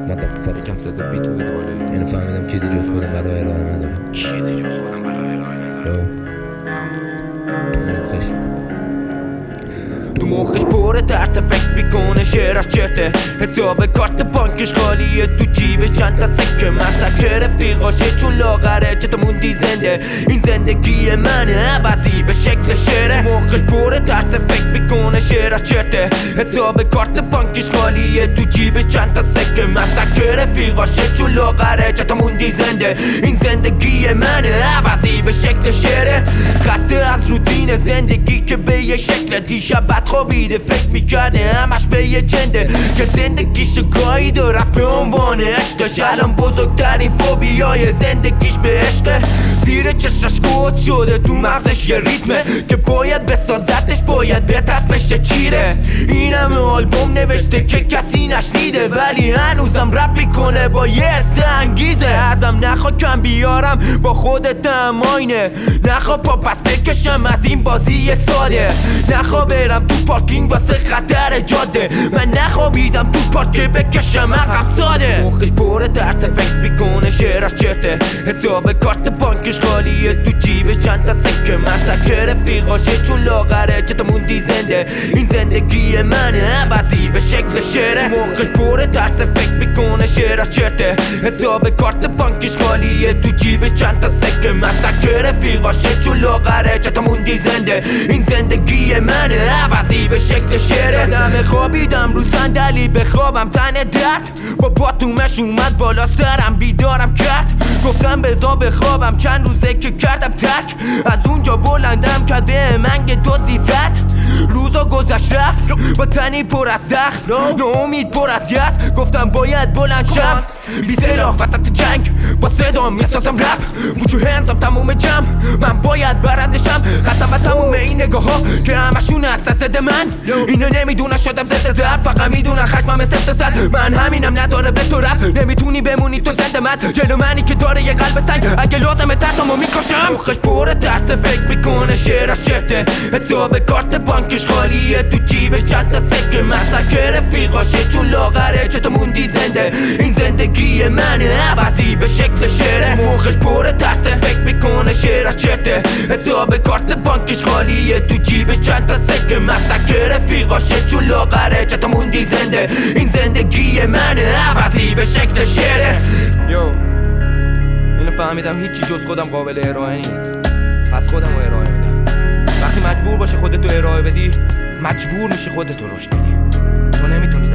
یکم صدا بیتو بده بالایی. اینو فهمیدم چیزی جز خودم برای ارائه ندارم. تو مخش پر ترس فکر میکنه شعرش چرته، حساب کارت بانکش خالیه، تو جیبش چند تا سکه، مسکه رفیقاشه چون لاغره، چطور موندی زنده، این زندگی منه عوضی به شکل شعره. مخش پر ترس فکر میکنه شعرش چرته، حساب کارت بانکش خالیه، تو جیبش چند تا سکه، مسکه رفیقاشه چون لاغره، چطور موندی زنده، این زندگی منه عوضی به شکل شعره. خسته از روتین زندگی که به یه شکل، دیشب خوابیده فکر میکرده همش به یه جنده، که زندگیش گاهی دو رفت به عنوان عشقش، الان بزرگترین فوبیای زندگیش به عشقه. زیر چشش کود شده تو مغزش یه ریتمه که باید بسازتش، باید بترس بشه چیره. این همه آلبوم نوشته که کسی نشنیده، ولی هنوزم رپ میکنه با یه حس انگیزه. ازم نخوا کم بیارم با خودت هم آینه، نخوا پا پس بکشم از این بازی ساده، نخوا برم تو پارکینگ واسه خطر جاده، من نخوابیدم تو پارک بکشم عقب ساده. مخش پر ترس فکر میکنه شعرش چرته، حساب کارت بانکش خالیه، تو جیبش چند تا سکه، مسکه رفیقاشه چون لاغره، چطور موندی زنده، این زندگی منه عوضی به شکل شعره. مخش پر ترس فکر میکنه شعرش چرته، حساب کارت بانکش خالیه، تو جیبش چند تا سکه، مسکه رفیقاشه چون لاغره، چطور موندی زنده، این زندگی منه عوضی به شکل شعره. دم خوابیدم رو صندلی به خوابم تن درد، با باتومش اومد بالا سرم بیدارم کرد، گفتم بزا به خوابم چند روزه که کردم تک، از اونجا بلندم کرد به منگ 2300. روزا گذشت رفت با تنی پر از زخم، ناامید پر از یأس، گفتم باید بلند شم، بی سلاح وسط جنگ با صدام میسازم رپ، وجو هنزم تموم جمع، من باید برندشم، خستم و تموم این نگاه ها که همشون از صد من، اینا نمیدونن شدم زده زد، فقط میدونن خشمم سفت صد، من همینم نداره به تو رپ، نمیتونی بمونی تو زنده من، جلو منی که داره یه قلب سنگ، اگه لازمه ترسمو میکشم. مخش پر ترس فکر میکنه شعرش چرته، حساب کارت بانکش خالیه، تو جیبش چند تا سکه، مسکه رفیقاشه چون لاغره، چطور موندی زنده، این زندگی منه عوضی به شکل شعره. مخش پر ترس فکر میکنه شعرش چرته، حساب کارت بانکش خالیه، تو جیبش چند تا سکه، مسکه رفیقاشه چون لاغره، چطور موندی زنده، این زندگی منه عوضی به شکل شعره. اینو فهمیدم هیچی جز خودم قابل ارائه نیست، پس خودم رو ارائه میدم. وقتی مجبور باشه خودتو ارائه بدی، مجبور میشه خودتو رشد بدی، تو نمیتونی